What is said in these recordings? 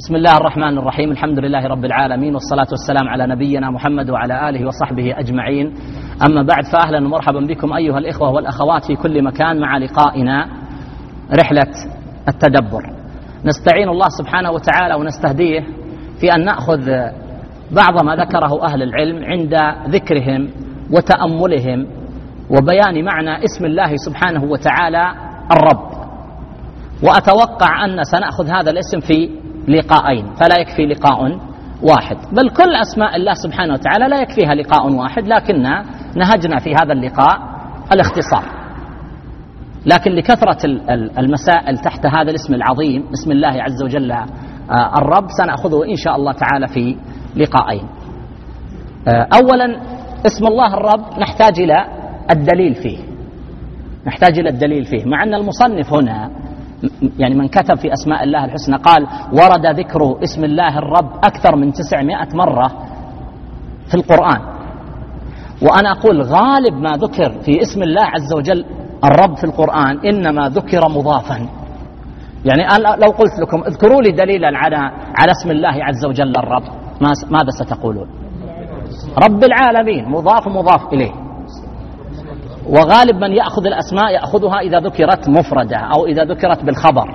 بسم الله الرحمن الرحيم. الحمد لله رب العالمين، والصلاة والسلام على نبينا محمد وعلى آله وصحبه أجمعين. أما بعد، فأهلا ومرحبا بكم أيها الإخوة والأخوات في كل مكان مع لقائنا رحلة التدبر. نستعين الله سبحانه وتعالى ونستهديه في أن نأخذ بعض ما ذكره أهل العلم عند ذكرهم وتأملهم وبيان معنى اسم الله سبحانه وتعالى الرب. وأتوقع أن سنأخذ هذا الاسم في لقاءين، فلا يكفي لقاء واحد، بل كل أسماء الله سبحانه وتعالى لا يكفيها لقاء واحد، لكن نهجنا في هذا اللقاء الاختصار. لكن لكثرة المسائل تحت هذا الاسم العظيم اسم الله عز وجل الرب سنأخذه إن شاء الله تعالى في لقاءين. أولا، اسم الله الرب نحتاج إلى الدليل فيه، مع أن المصنف هنا يعني من كتب في أسماء الله الحسنى قال ورد ذكر اسم الله الرب أكثر من 900 مرة في القرآن. وأنا أقول غالب ما ذكر في اسم الله عز وجل الرب في القرآن إنما ذكر مضافا. يعني لو قلت لكم اذكروا لي دليلا على اسم الله عز وجل الرب، ماذا ستقولون؟ رب العالمين، مضاف إليه. وغالب من يأخذ الأسماء يأخذها إذا ذكرت مفردة أو إذا ذكرت بالخبر.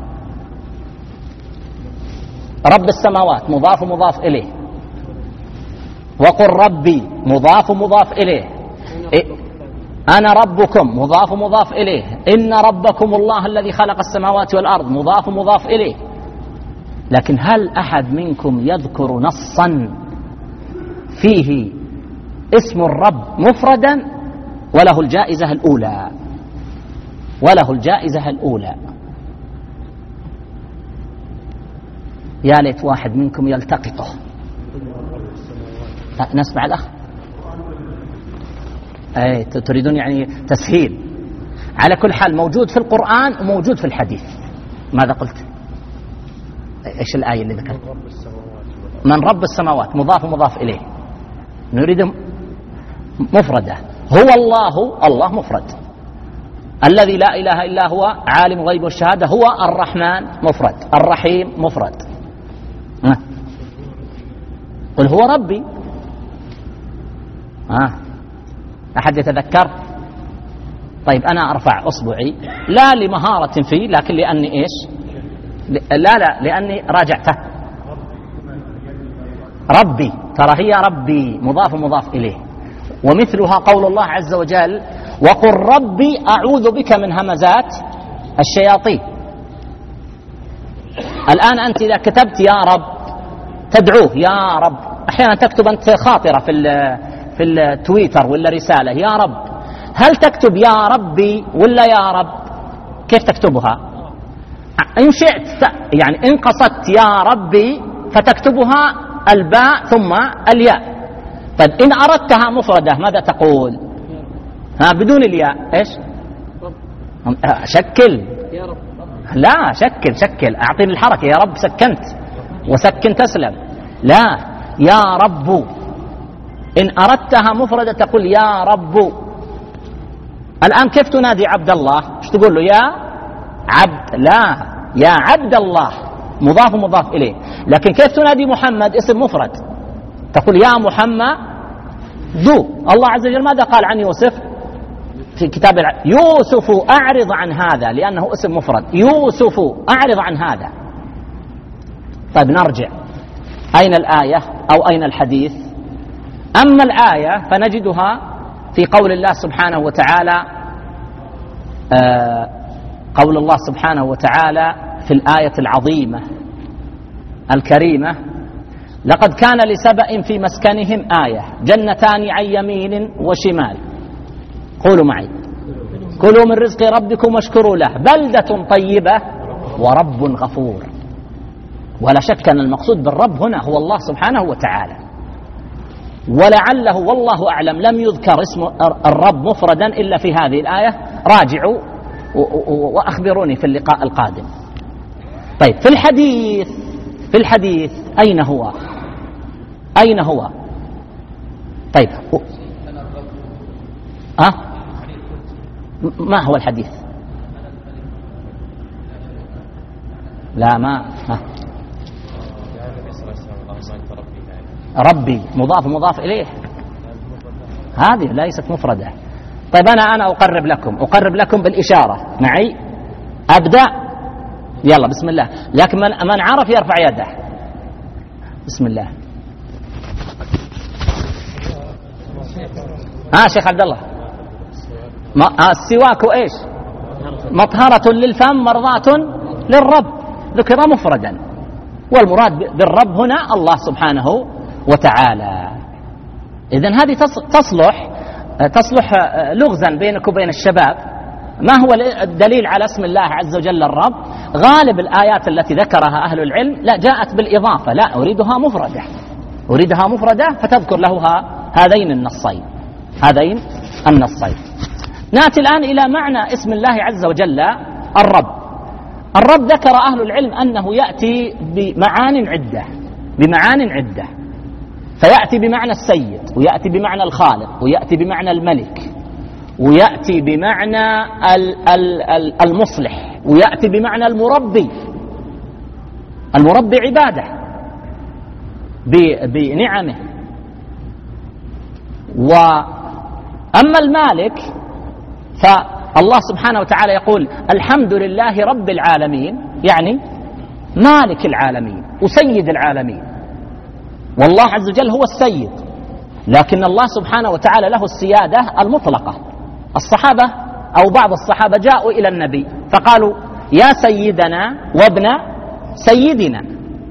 رب السماوات مضاف إليه. وقل ربي مضاف إليه. أنا ربكم مضاف إليه. إن ربكم الله الذي خلق السماوات والأرض مضاف إليه. لكن هل أحد منكم يذكر نصا فيه اسم الرب مفردا وله الجائزة الأولى؟ يا ليت واحد منكم يلتقطه. نسمع الأخ. تريدون يعني تسهيل. على كل حال موجود في القرآن وموجود في الحديث. ماذا قلت؟ إيش الآية اللي ذكرت؟ من رب السماوات مضاف إليه. نريد مفردة. هو الله مفرد. الذي لا إله إلا هو عالم الغيب والشهادة هو الرحمن مفرد. الرحيم مفرد. قل هو ربي. أحد يتذكر؟ طيب أنا أرفع أصبعي لا لمهارة فيه، لكن لأني إيش؟ لأني راجعته. ربي، ترى هي ربي مضاف إليه. ومثلها قول الله عز وجل وقل ربي أعوذ بك من همزات الشياطين. الآن أنت إذا كتبت يا رب تدعوه يا رب، أحيانا تكتب أنت خاطرة في التويتر ولا رسالة يا رب، هل تكتب يا ربي ولا يا رب؟ كيف تكتبها؟ إن شئت يعني إن قصدت يا ربي فتكتبها الباء ثم الياء. طيب إن أردتها مفردة ماذا تقول؟ بدون الياء إيش؟ شكل. لا، شكل أعطيني الحركة. يا رب سكنت وسكن تسلم. لا، يا رب. إن أردتها مفردة تقول يا رب. الآن كيف تنادي عبد الله؟ ايش تقول له؟ يا عبد. لا، يا عبد الله مضاف إليه. لكن كيف تنادي محمد اسم مفرد؟ تقول يا محمد ذو. الله عز وجل ماذا قال عن يوسف في كتاب يوسف أعرض عن هذا، لأنه اسم مفرد. يوسف أعرض عن هذا. طيب نرجع، أين الآية أو أين الحديث؟ أما الآية فنجدها في قول الله سبحانه وتعالى، قول الله سبحانه وتعالى في الآية العظيمة الكريمة لقد كان لسبأ في مسكنهم آية جنتان عن يمين وشمال. قولوا معي كلوا من رزق ربكم واشكروا له بلدة طيبة ورب غفور. ولا شك أن المقصود بالرب هنا هو الله سبحانه وتعالى، ولعله والله أعلم لم يذكر اسم الرب مفردا إلا في هذه الآية. راجعوا وأخبروني في اللقاء القادم. طيب في الحديث أين هو؟ طيب ما هو الحديث؟ لا ما ربي مضاف مضاف إليه، هذه ليست مفردة. طيب أنا أقرب لكم بالإشارة معي. أبدأ، يلا بسم الله. لكن من عرف يرفع يده. بسم الله. شيخ عبد الله، السواك إيش؟ مطهرة للفم مرضاة للرب، ذكر مفردا، والمراد بالرب هنا الله سبحانه وتعالى. إذن هذه تصلح لغزا بينك وبين الشباب. ما هو الدليل على اسم الله عز وجل الرب؟ غالب الآيات التي ذكرها أهل العلم لا جاءت بالإضافة، لا أريدها مفردة فتذكر له هذين النصين. نأتي الآن إلى معنى اسم الله عز وجل الرب ذكر أهل العلم أنه يأتي بمعان عدة، فيأتي بمعنى السيد، ويأتي بمعنى الخالق، ويأتي بمعنى الملك، ويأتي بمعنى المصلح، ويأتي بمعنى المربي عباده بنعمه. وأما المالك فالله سبحانه وتعالى يقول الحمد لله رب العالمين، يعني مالك العالمين وسيد العالمين، والله عز وجل هو السيد، لكن الله سبحانه وتعالى له السيادة المطلقة. الصحابة أو بعض الصحابة جاءوا إلى النبي فقالوا يا سيدنا وابن سيدنا،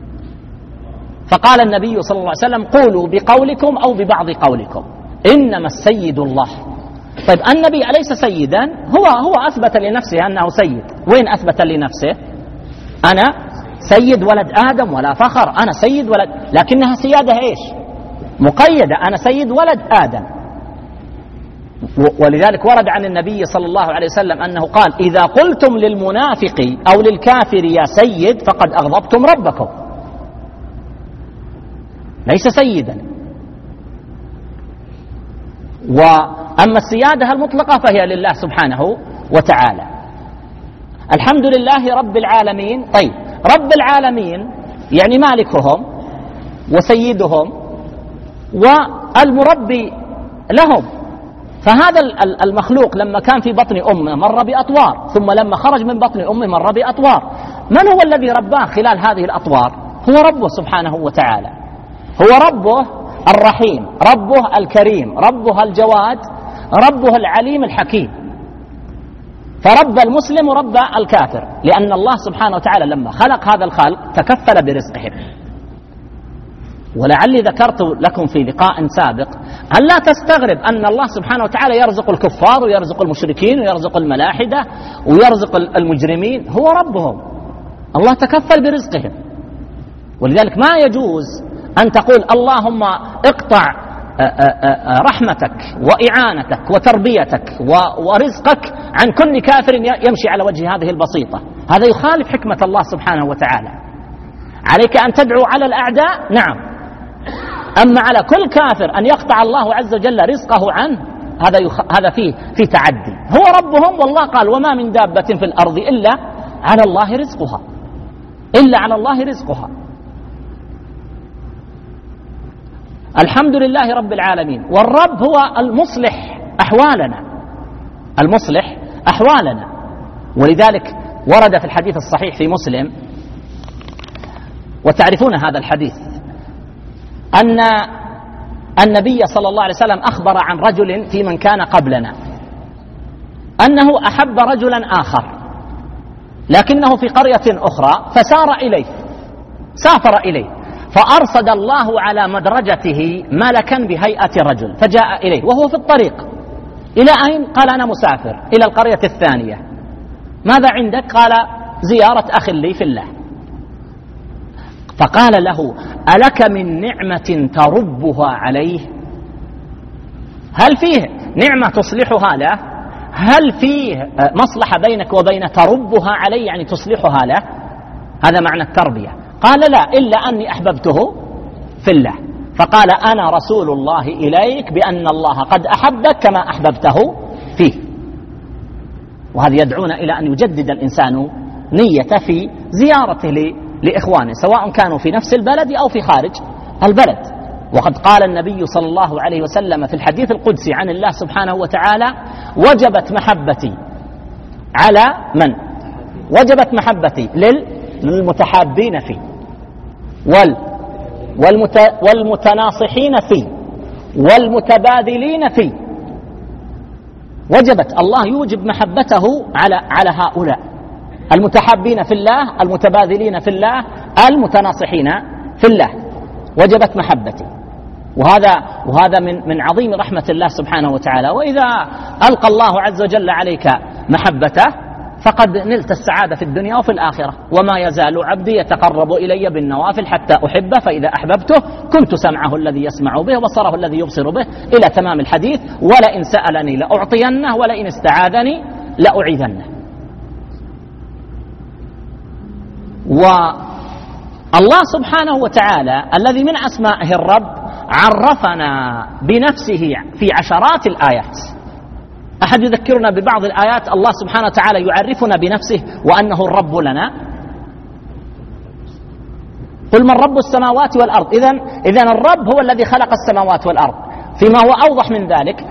فقال النبي صلى الله عليه وسلم قولوا بقولكم أو ببعض قولكم، إنما السيد الله. طيب النبي أليس سيدا؟ هو أثبت لنفسه أنه سيد. وين أثبت لنفسه؟ أنا سيد ولد آدم ولا فخر، أنا سيد ولد، لكنها سيادة إيش؟ مقيدة، أنا سيد ولد آدم. ولذلك ورد عن النبي صلى الله عليه وسلم أنه قال إذا قلتم للمنافق أو للكافر يا سيد فقد أغضبتم ربكم، ليس سيدا. وأما السيادة المطلقة فهي لله سبحانه وتعالى. الحمد لله رب العالمين. طيب رب العالمين يعني مالكهم وسيدهم والمربي لهم. فهذا المخلوق لما كان في بطن أمه مر بأطوار، ثم لما خرج من بطن أمه مر بأطوار. من هو الذي رباه خلال هذه الأطوار؟ هو ربه سبحانه وتعالى، هو ربه الرحيم، ربه الكريم، ربه الجواد، ربه العليم الحكيم. فرب المسلم ورب الكافر، لأن الله سبحانه وتعالى لما خلق هذا الخلق تكفل برزقهم. ولعلي ذكرت لكم في لقاء سابق أن لا تستغرب أن الله سبحانه وتعالى يرزق الكفار ويرزق المشركين ويرزق الملاحدة ويرزق المجرمين، هو ربهم، الله تكفل برزقهم. ولذلك ما يجوز أن تقول اللهم اقطع رحمتك وإعانتك وتربيتك ورزقك عن كل كافر يمشي على وجه هذه البسيطة، هذا يخالف حكمة الله سبحانه وتعالى. عليك أن تدعو على الأعداء، نعم، أما على كل كافر أن يقطع الله عز وجل رزقه عنه هذا فيه تعدي. هو ربهم، والله قال وما من دابة في الأرض إلا على الله رزقها. الحمد لله رب العالمين. والرب هو المصلح أحوالنا. ولذلك ورد في الحديث الصحيح في مسلم، وتعرفون هذا الحديث، أن النبي صلى الله عليه وسلم أخبر عن رجل في من كان قبلنا أنه أحب رجلا آخر لكنه في قرية أخرى سافر إليه فأرصد الله على مدرجته ملكا بهيئة رجل فجاء إليه وهو في الطريق. إلى أين؟ قال أنا مسافر إلى القرية الثانية. ماذا عندك؟ قال زيارة أخ لي في الله. فقال له ألك من نعمة تربها عليه؟ هل فيه نعمة تصلحها له؟ هل فيه مصلحة بينك وبين تربها عليه، يعني تصلحها له؟ هذا معنى التربية. قال لا، إلا أني أحببته في الله. فقال أنا رسول الله إليك بأن الله قد أحبك كما أحببته فيه. وهذا يدعونا إلى أن يجدد الإنسان نية في زيارته لإخوانه، سواء كانوا في نفس البلد أو في خارج البلد. وقد قال النبي صلى الله عليه وسلم في الحديث القدسي عن الله سبحانه وتعالى: وجبت محبتي على من؟ وجبت محبتي للمتحابين فيه والمتناصحين فيه والمتبادلين فيه. وجبت، الله يوجب محبته على هؤلاء المتحابين في الله، المتبادلين في الله، المتناصحين في الله. وجبت محبتي، وهذا من عظيم رحمة الله سبحانه وتعالى. وإذا ألقى الله عز وجل عليك محبته فقد نلت السعادة في الدنيا وفي الآخرة. وما يزال عبدي يتقرب إلي بالنوافل حتى أحبه، فإذا أحببته كنت سمعه الذي يسمع به وبصره الذي يبصر به، إلى تمام الحديث. ولئن سألني لأعطينه ولئن استعاذني لأعيذنه. والله سبحانه وتعالى الذي من أسمائه الرب عرفنا بنفسه في عشرات الآيات. أحد يذكرنا ببعض الآيات الله سبحانه وتعالى يعرفنا بنفسه وأنه الرب لنا؟ قل من رب السماوات والأرض. إذن الرب هو الذي خلق السماوات والأرض. فيما هو أوضح من ذلك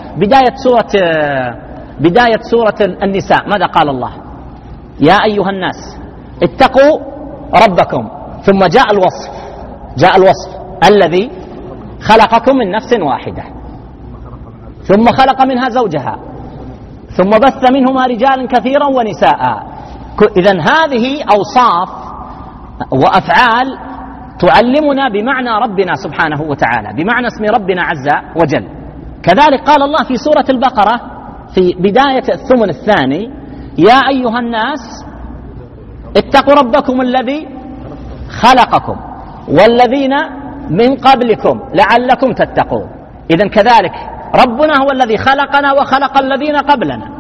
بداية سورة النساء ماذا قال الله؟ يا أيها الناس اتقوا ربكم. ثم جاء الوصف الذي خلقكم من نفس واحدة ثم خلق منها زوجها ثم بث منهما رجالا كثيرا ونساء. إذن هذه أوصاف وأفعال تعلمنا بمعنى ربنا سبحانه وتعالى، بمعنى اسم ربنا عز وجل. كذلك قال الله في سورة البقرة في بداية الثمن الثاني: يا أيها الناس اتقوا ربكم الذي خلقكم والذين من قبلكم لعلكم تتقون. إذن كذلك ربنا هو الذي خلقنا وخلق الذين قبلنا.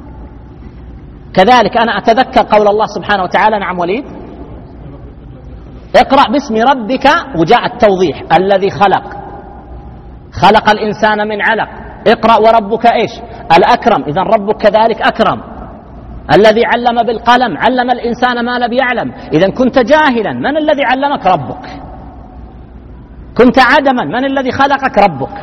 كذلك أنا أتذكر قول الله سبحانه وتعالى، نعم وليد، اقرأ باسم ربك، وجاء التوضيح: الذي خلق الإنسان من علق. اقرأ وربك إيش؟ الأكرم. إذن ربك كذلك أكرم. الذي علم بالقلم علم الإنسان ما لم يعلم. إذن كنت جاهلا، من الذي علمك؟ ربك. كنت عدما، من الذي خلقك؟ ربك.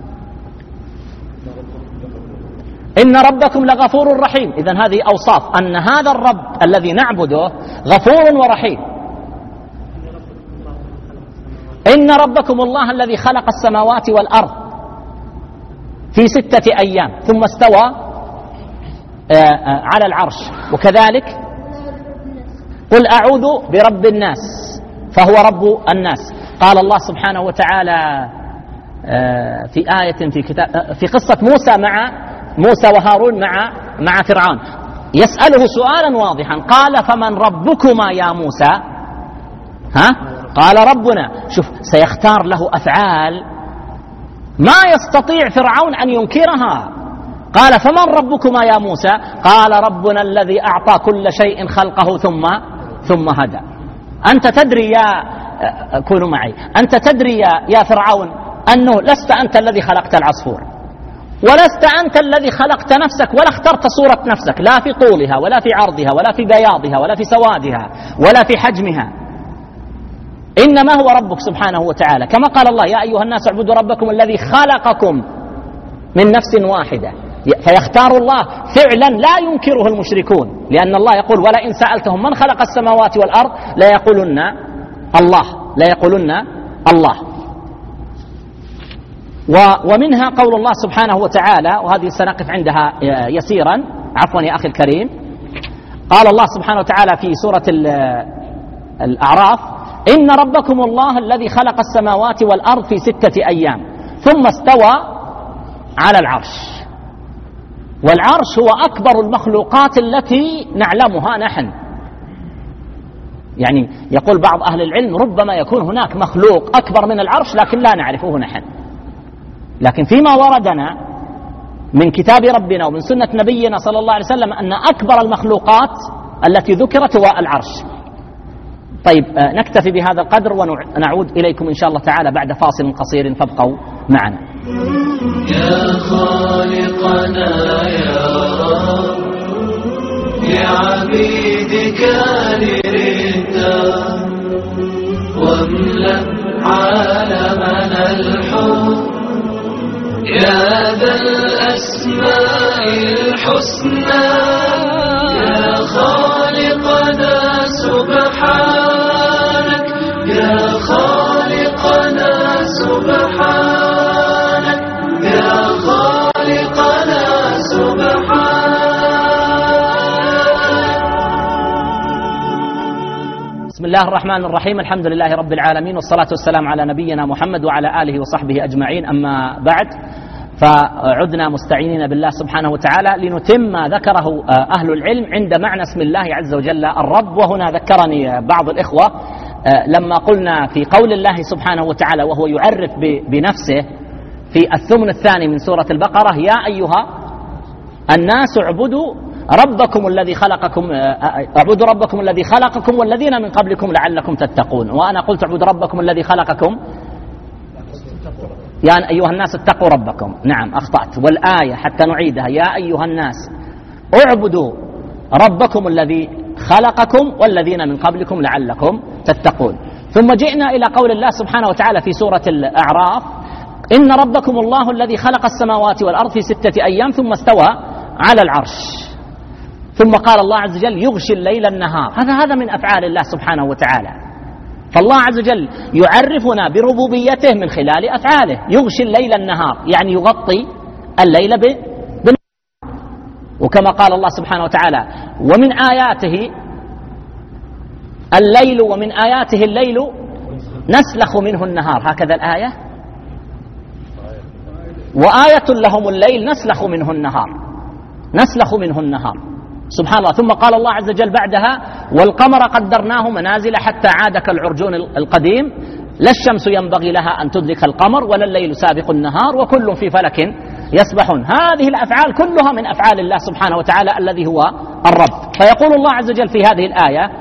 إن ربكم لغفور رحيم. إذن هذه أوصاف أن هذا الرب الذي نعبده غفور ورحيم. إن ربكم الله الذي خلق السماوات والأرض في 6 أيام ثم استوى على العرش. وكذلك قل أعوذ برب الناس فهو رب الناس. قال الله سبحانه وتعالى في آية في قصة موسى وهارون مع فرعون، يسأله سؤالا واضحا: قال فمن ربكما يا موسى؟ قال ربنا. شوف، سيختار له أفعال ما يستطيع فرعون أن ينكرها. قال فمن ربكما يا موسى؟ قال ربنا الذي أعطى كل شيء خلقه ثم هدى. أنت تدري كونوا معي، أنت تدري يا فرعون أنه لست أنت الذي خلقت العصفور، ولست أنت الذي خلقت نفسك ولا اخترت صورة نفسك، لا في طولها ولا في عرضها ولا في بياضها ولا في سوادها ولا في حجمها، إنما هو ربك سبحانه وتعالى. كما قال الله: يا أيها الناس اعبدوا ربكم الذي خلقكم من نفس واحدة. فيختار الله فعلا لا ينكره المشركون، لأن الله يقول: ولئن سألتهم من خلق السماوات والأرض لا يقولن الله. ومنها قول الله سبحانه وتعالى، وهذه سنقف عندها يسيرا، عفوا يا أخي الكريم. قال الله سبحانه وتعالى في سورة الأعراف: إن ربكم الله الذي خلق السماوات والأرض في 6 أيام ثم استوى على العرش. والعرش هو أكبر المخلوقات التي نعلمها نحن. يعني يقول بعض أهل العلم: ربما يكون هناك مخلوق أكبر من العرش لكن لا نعرفه نحن. لكن فيما وردنا من كتاب ربنا ومن سنة نبينا صلى الله عليه وسلم أن أكبر المخلوقات التي ذكرت هو العرش. طيب، نكتفي بهذا القدر ونعود إليكم إن شاء الله تعالى بعد فاصل قصير، فابقوا معنا. يا خالقنا يا رب لعبيدك لردا واملأ عالمنا الحب يا ذا الأسماء الحسنى يا خالقنا سبحانك يا خالقنا سبحانك يا خالقنا سبحانك. بسم الله الرحمن الرحيم. الحمد لله رب العالمين، والصلاة والسلام على نبينا محمد وعلى آله وصحبه أجمعين. أما بعد، فعدنا مستعينين بالله سبحانه وتعالى لنتم ما ذكره أهل العلم عند معنى اسم الله عز وجل الرب. وهنا ذكرني بعض الإخوة لما قلنا في قول الله سبحانه وتعالى وهو يعرف بنفسه في الثمن الثاني من سورة البقرة: يا أيها الناس اعبدوا ربكم الذي خلقكم، اعبدوا ربكم الذي خلقكم والذين من قبلكم لعلكم تتقون. وأنا قلت اعبدوا ربكم الذي خلقكم، يا أيها الناس اتقوا ربكم. نعم، أخطأت. والآية حتى نعيدها: يا أيها الناس اعبدوا ربكم الذي خلقكم والذين من قبلكم لعلكم تتقون. ثم جئنا إلى قول الله سبحانه وتعالى في سورة الأعراف: إن ربكم الله الذي خلق السماوات والأرض في 6 أيام ثم استوى على العرش. ثم قال الله عز وجل: يغشي الليل النهار. هذا من أفعال الله سبحانه وتعالى. فالله عز وجل يعرفنا بربوبيته من خلال أفعاله. يغشي الليل النهار يعني يغطي الليل بالنهار. وكما قال الله سبحانه وتعالى: ومن آياته الليل ومن آياته الليل نسلخ منه النهار. هكذا الآية: وآية لهم الليل نسلخ منه النهار. نسلخ منه النهار، سبحان الله. ثم قال الله عز وجل بعدها: والقمر قدرناه منازل حتى عاد كالعرجون القديم لا الشمس ينبغي لها أن تدرك القمر ولا الليل سابق النهار وكل في فلك يسبحون. هذه الأفعال كلها من أفعال الله سبحانه وتعالى الذي هو الرب. فيقول الله عز وجل في هذه الآية: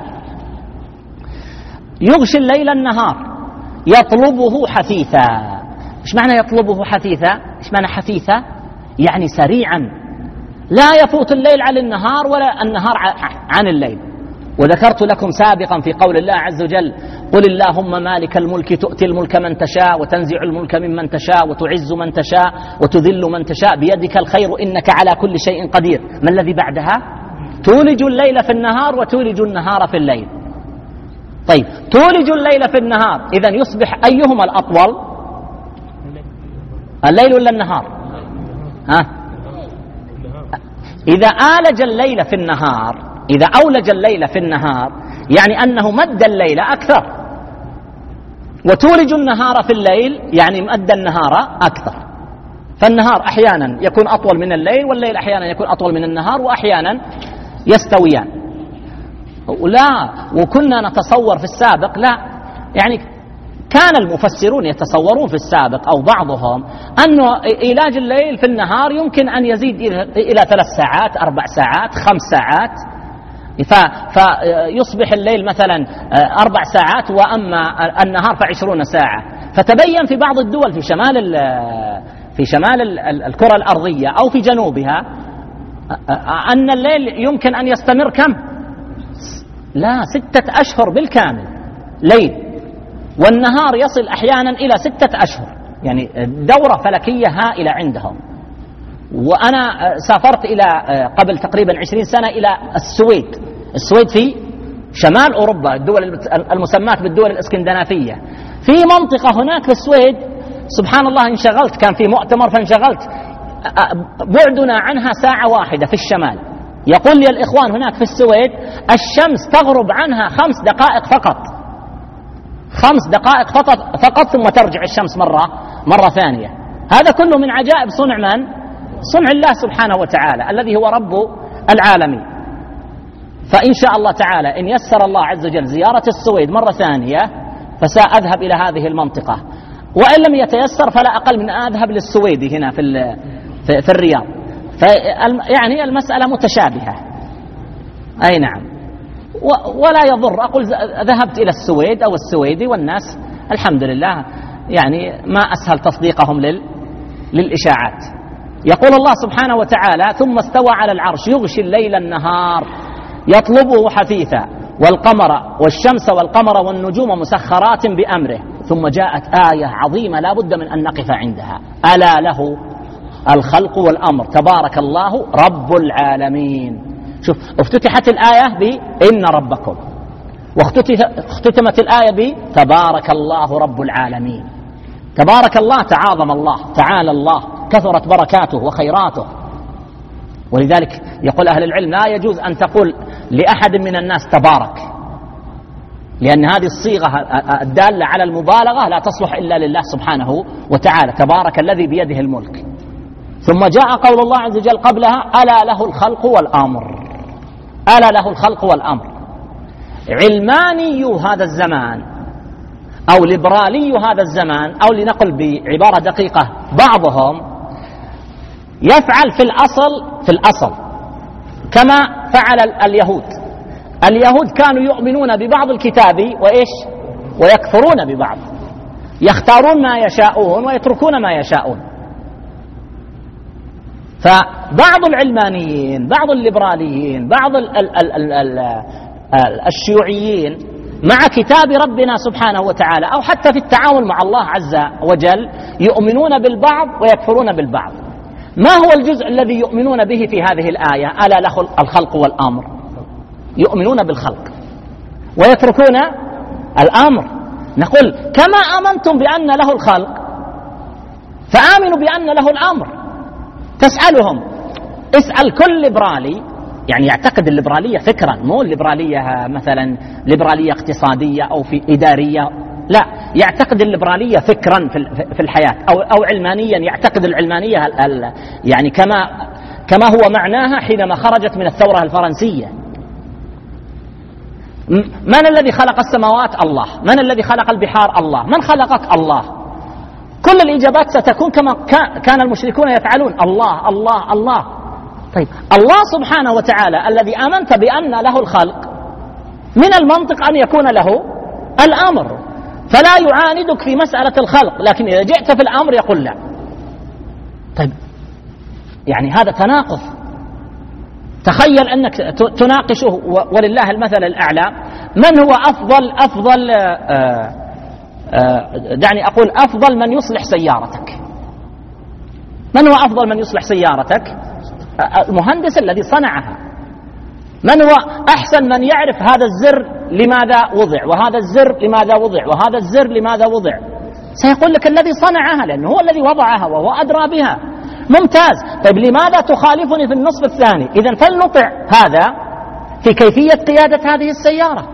يغشي الليل النهار يطلبه حثيثا. إيش معنى يطلبه حثيثا؟ إيش معنى حثيثا؟ يعني سريعا، لا يفوت الليل عن النهار ولا النهار عن الليل. وذكرت لكم سابقا في قول الله عز وجل: قل اللهم مالك الملك تؤتي الملك من تشاء وتنزع الملك ممن تشاء وتعز من تشاء وتذل من تشاء بيدك الخير إنك على كل شيء قدير. ما الذي بعدها؟ تولج الليل في النهار وتولج النهار في الليل. طيب، تولج الليل في النهار، إذن يصبح أيهما الأطول؟ الليل ولا النهار؟ إذا آلج الليل في النهار، إذا أولج الليل في النهار يعني أنه مد الليل أكثر. وتولج النهار في الليل يعني مد النهار أكثر. فالنهار أحيانا يكون أطول من الليل، والليل أحيانا يكون أطول من النهار، وأحيانا يستويان. لا، وكنا نتصور في السابق، لا يعني كان المفسرون يتصورون في السابق أو بعضهم أنه إيلاج الليل في النهار يمكن أن يزيد إلى 3 ساعات 4 ساعات 5 ساعات، فيصبح الليل مثلا 4 ساعات وأما النهار ف20 ساعة. فتبين في بعض الدول في شمال الكرة الأرضية أو في جنوبها أن الليل يمكن أن يستمر كم؟ لا، 6 أشهر بالكامل ليل، والنهار يصل أحيانا إلى 6 أشهر. يعني دورة فلكية هائلة عندهم. وأنا سافرت إلى قبل تقريبا 20 سنة إلى السويد في شمال أوروبا، الدول المسمات بالدول الإسكندنافية. في منطقة هناك في السويد سبحان الله انشغلت، كان في مؤتمر فانشغلت، بعدنا عنها 1 ساعة واحدة في الشمال. يقول لي الإخوان هناك في السويد الشمس تغرب عنها 5 دقائق فقط، 5 دقائق فقط ثم ترجع الشمس مرة ثانية. هذا كله من عجائب صنع من؟ صنع الله سبحانه وتعالى الذي هو رب العالمين. فإن شاء الله تعالى إن يسر الله عز وجل زيارة السويد مرة ثانية فسأذهب إلى هذه المنطقة، وإن لم يتيسر فلا أقل من أذهب للسويد هنا في الرياض. يعني المسألة متشابهة. أي نعم، ولا يضر أقول ذهبت إلى السويد أو السويدي، والناس الحمد لله يعني ما أسهل تصديقهم للإشاعات. يقول الله سبحانه وتعالى: ثم استوى على العرش يغشي الليل النهار يطلبه حثيثا والقمر والشمس والقمر والنجوم مسخرات بأمره. ثم جاءت آية عظيمة لا بد من أن نقف عندها: ألا له الخلق والأمر تبارك الله رب العالمين. شوف، افتتحت الآية بإن ربكم، واختتمت الآية بتبارك الله رب العالمين. تبارك الله، تعاظم الله، تعالى الله، كثرت بركاته وخيراته. ولذلك يقول أهل العلم: لا يجوز أن تقول لأحد من الناس تبارك، لأن هذه الصيغة الدالة على المبالغة لا تصلح إلا لله سبحانه وتعالى. تبارك الذي بيده الملك. ثم جاء قول الله عز وجل قبلها: ألا له الخلق والأمر. ألا له الخلق والأمر. علماني هذا الزمان أو ليبرالي هذا الزمان، أو لنقل بعبارة دقيقة بعضهم يفعل في الأصل كما فعل اليهود. اليهود كانوا يؤمنون ببعض الكتاب وإيش؟ ويكفرون ببعض، يختارون ما يشاءون ويتركون ما يشاءون. فبعض العلمانيين، بعض الليبراليين، بعض الشيوعيين مع كتاب ربنا سبحانه وتعالى أو حتى في التعامل مع الله عز وجل يؤمنون بالبعض ويكفرون بالبعض. ما هو الجزء الذي يؤمنون به في هذه الآية؟ ألا له الخلق والأمر. يؤمنون بالخلق ويتركون الأمر. نقول: كما آمنتم بأن له الخلق فآمنوا بأن له الأمر. تسألهم، اسأل كل ليبرالي، يعني يعتقد الليبرالية فكرا، مو الليبرالية مثلا ليبرالية اقتصادية أو في إدارية، لا، يعتقد الليبرالية فكرا في الحياة، أو علمانيا يعتقد العلمانية يعني كما هو معناها حينما خرجت من الثورة الفرنسية. من الذي خلق السماوات؟ الله. من الذي خلق البحار؟ الله. من خلقك؟ الله. كل الإجابات ستكون كما كان المشركون يفعلون: الله الله الله. طيب، الله سبحانه وتعالى الذي آمنت بأن له الخلق، من المنطق أن يكون له الأمر، فلا يعاندك في مسألة الخلق، لكن إذا جئت في الأمر يقول لا. طيب، يعني هذا تناقض. تخيل أنك تناقشه، ولله المثل الأعلى، من هو أفضل دعني أقول أفضل من يصلح سيارتك؟ من هو أفضل من يصلح سيارتك؟ المهندس الذي صنعها. من هو أحسن من يعرف هذا الزر لماذا وضع، وهذا الزر لماذا وضع، وهذا الزر لماذا وضع؟ سيقول لك الذي صنعها، لأنه هو الذي وضعها وهو أدرى بها. ممتاز. طيب، لماذا تخالفني في النصف الثاني؟ إذن فلنطع هذا في كيفية قيادة هذه السيارة،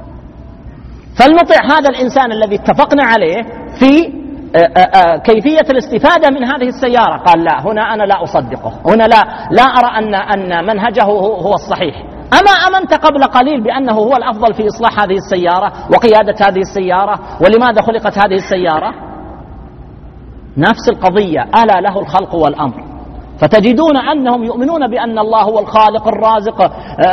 فلنطع هذا الإنسان الذي اتفقنا عليه في كيفية الاستفادة من هذه السيارة. قال: لا، هنا أنا لا أصدقه، هنا لا أرى أن منهجه هو الصحيح. أما أمنت قبل قليل بأنه هو الأفضل في إصلاح هذه السيارة وقيادة هذه السيارة ولماذا خلقت هذه السيارة؟ نفس القضية: ألا له الخلق والأمر. فتجدون أنهم يؤمنون بأن الله هو الخالق الرازق.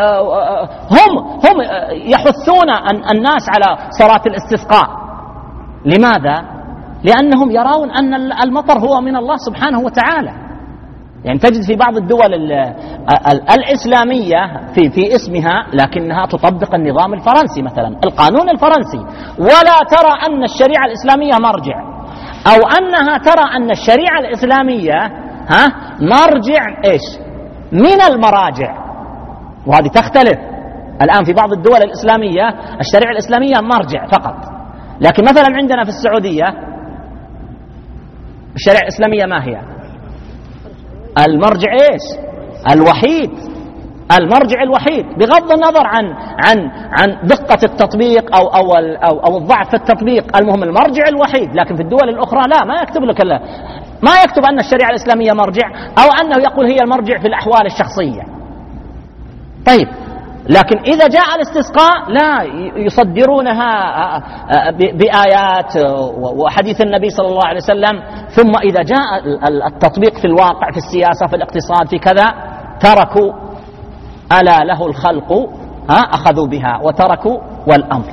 هم يحثون الناس على صلاة الاستسقاء. لماذا؟ لأنهم يرون أن المطر هو من الله سبحانه وتعالى. يعني تجد في بعض الدول الإسلامية في اسمها، لكنها تطبق النظام الفرنسي مثلا، القانون الفرنسي، ولا ترى أن الشريعة الإسلامية مرجع، أو أنها ترى أن الشريعة الإسلامية مرجع إيش؟ من المراجع. وهذه تختلف. الآن في بعض الدول الإسلامية الشريعة الإسلامية مرجع فقط، لكن مثلا عندنا في السعودية الشريعة الإسلامية ما هي؟ المرجع إيش؟ الوحيد. المرجع الوحيد، بغض النظر عن دقة التطبيق أو الضعف في التطبيق. المهم المرجع الوحيد. لكن في الدول الأخرى لا، ما يكتب لك الله، ما يكتب أن الشريعة الإسلامية مرجع، أو أنه يقول هي المرجع في الأحوال الشخصية. طيب، لكن إذا جاء الاستسقاء لا، يصدرونها بآيات وحديث النبي صلى الله عليه وسلم، ثم إذا جاء التطبيق في الواقع، في السياسة، في الاقتصاد، في كذا، تركوا ألا له الخلق أخذوا بها وتركوا والأمر.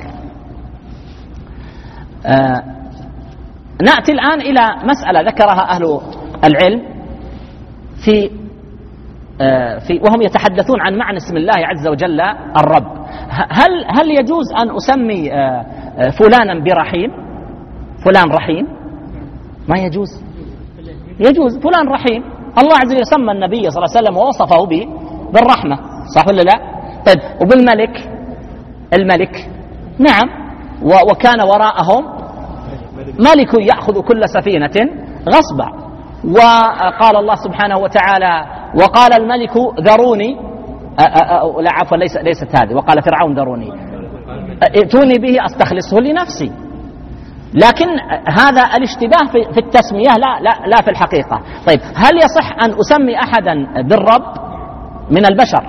نأتي الآن إلى مسألة ذكرها أهل العلم في وهم يتحدثون عن معنى اسم الله عز وجل الرب. هل يجوز أن أسمي فلانا برحيم، فلان رحيم؟ ما يجوز. يجوز فلان رحيم. الله عز وجل سمى النبي صلى الله عليه وسلم ووصفه بالرحمة، صح ولا لا؟ طيب وبالملك، الملك نعم، وكان وراءهم ملك يأخذ كل سفينة غصبا، وقال الله سبحانه وتعالى وقال الملك ذروني، لا عفوا ليست هذه، وقال فرعون ذروني ائتوني به أستخلصه لنفسي. لكن هذا الاشتباه في التسمية لا في الحقيقة. طيب هل يصح أن أسمي أحدا بالرب من البشر؟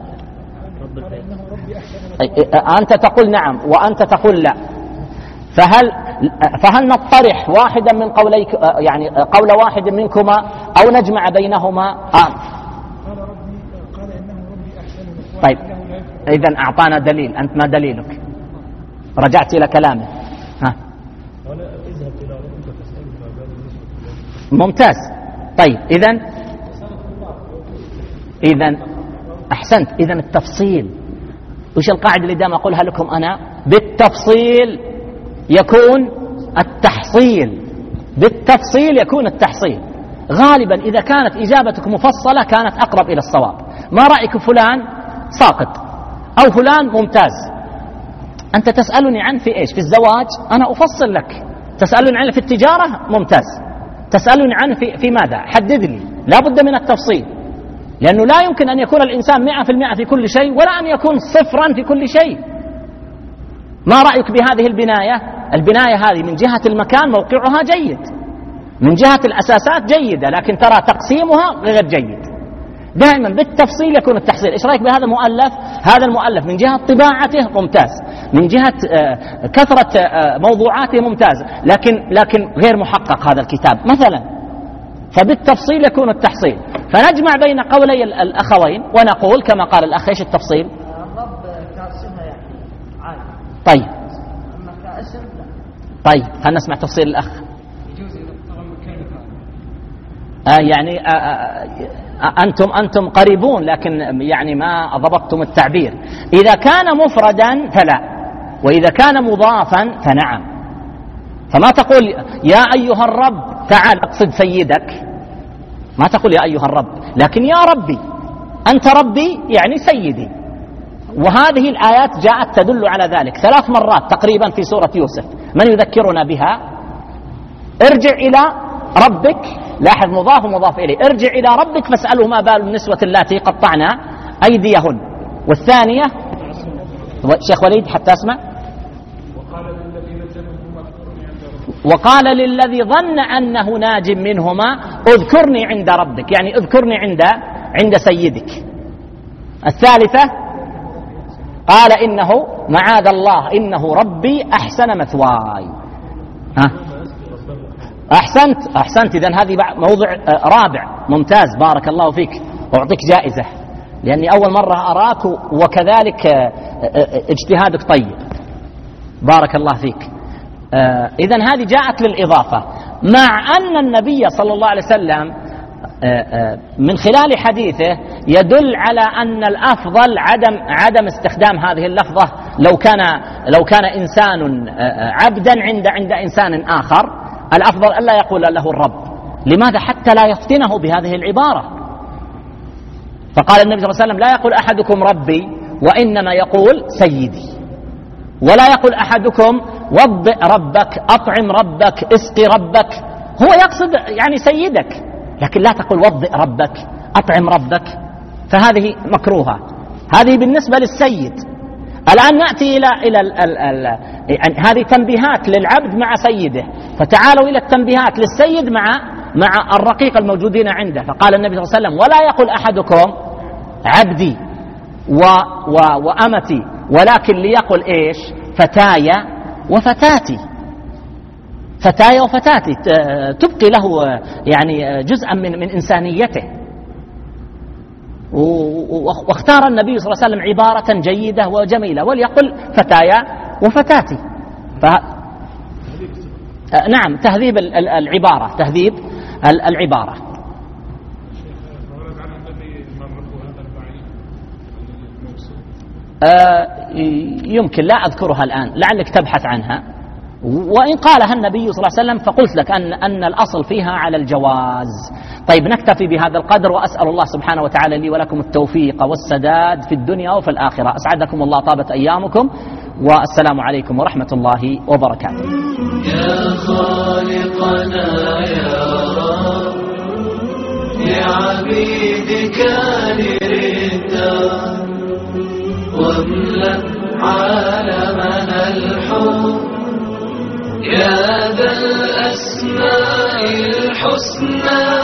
أنت تقول نعم وأنت تقول لا، فهل نطرح واحدا من قوليك، يعني قول واحد منكما، أو نجمع بينهما؟ طيب إذن أعطانا دليل. أنت ما دليلك؟ رجعت إلى كلامه. ممتاز. طيب إذن أحسنت. إذن التفصيل، وش القاعدة اللي دائما أقولها لكم أنا؟ بالتفصيل يكون التحصيل، بالتفصيل يكون التحصيل. غالبا إذا كانت إجابتك مفصلة كانت أقرب إلى الصواب. ما رأيك فلان ساقط أو فلان ممتاز؟ أنت تسألني عن في إيش؟ في الزواج أنا أفصل لك. تسألني عن في التجارة ممتاز. تسألني عن في ماذا؟ حدد لي. لا بد من التفصيل، لأنه لا يمكن أن يكون الإنسان 100% في كل شيء، ولا أن يكون 0 في كل شيء. ما رأيك بهذه البناية؟ البناية هذه من جهة المكان موقعها جيد، من جهة الأساسات جيدة، لكن ترى تقسيمها غير جيد. دائما بالتفصيل يكون التحصيل. إيش رأيك بهذا المؤلف؟ هذا المؤلف من جهة طباعته ممتاز، من جهة كثرة موضوعاته ممتاز، لكن غير محقق هذا الكتاب مثلا. فبالتفصيل يكون التحصيل. فنجمع بين قولي الأخوين ونقول كما قال الأخ. إيش التفصيل؟ الرب كاسمها يعني عادي. طيب أما كاسم لا. طيب هل نسمع تفصيل الأخ؟ يجوز إذا ترى مكانك. يعني أنتم قريبون، لكن يعني ما ضبطتم التعبير. إذا كان مفردا فلا، وإذا كان مضافا فنعم. فما تقول يا أيها الرب تعال، اقصد سيدك. ما تقول يا أيها الرب، لكن يا ربي، أنت ربي يعني سيدي. وهذه الآيات جاءت تدل على ذلك 3 مرات تقريبا في سورة يوسف. من يذكرنا بها؟ ارجع إلى ربك، لاحظ مضاف ومضاف إليه. ارجع إلى ربك فاسأله ما بال النسوة اللاتي قطعنا أيديهن. والثانية شيخ وليد حتى أسمع. وقال للذي ظن أنه ناج منهما اذكرني عند ربك، يعني اذكرني عند سيدك. الثالثة قال إنه معاذ الله إنه ربي أحسن مثواي. أحسنت. إذن هذه موضع رابع. ممتاز، بارك الله فيك. أعطيك جائزة لأني أول مرة أراك، وكذلك اجتهادك طيب، بارك الله فيك. إذن هذه جاءت للإضافة، مع أن النبي صلى الله عليه وسلم من خلال حديثه يدل على أن الأفضل عدم استخدام هذه اللفظة. لو كان إنسان عبدا عند إنسان آخر، الأفضل ألا يقول له الرب. لماذا؟ حتى لا يفتنه بهذه العبارة. فقال النبي صلى الله عليه وسلم لا يقول أحدكم ربي، وإنما يقول سيدي. ولا يقول أحدكم وضئ ربك، أطعم ربك، اسقي ربك. هو يقصد يعني سيدك، لكن لا تقول وضئ ربك، أطعم ربك، فهذه مكروهة. هذه بالنسبة للسيد. الآن نأتي إلى يعني هذه تنبيهات للعبد مع سيده، فتعالوا إلى التنبيهات للسيد مع الرقيق الموجودين عنده. فقال النبي صلى الله عليه وسلم ولا يقول أحدكم عبدي وأمتي، ولكن ليقل إيش؟ فتاي وفتاتي. فتاي وفتاتي تبقي له يعني جزءا من إنسانيته. واختار النبي صلى الله عليه وسلم عبارة جيدة وجميلة، وليقل فتايا وفتاتي. نعم، تهذيب العبارة، تهذيب العبارة. يمكن لا أذكرها الآن، لعلك تبحث عنها، وإن قالها النبي صلى الله عليه وسلم فقلت لك أن الأصل فيها على الجواز. طيب نكتفي بهذا القدر، وأسأل الله سبحانه وتعالى لي ولكم التوفيق والسداد في الدنيا وفي الآخرة. أسعدكم الله، طابت أيامكم، والسلام عليكم ورحمة الله وبركاته. يا خالقنا يا رب لعبيدك نردا، واملأ عالمنا الحب يا ذا الأسماء الحسنى.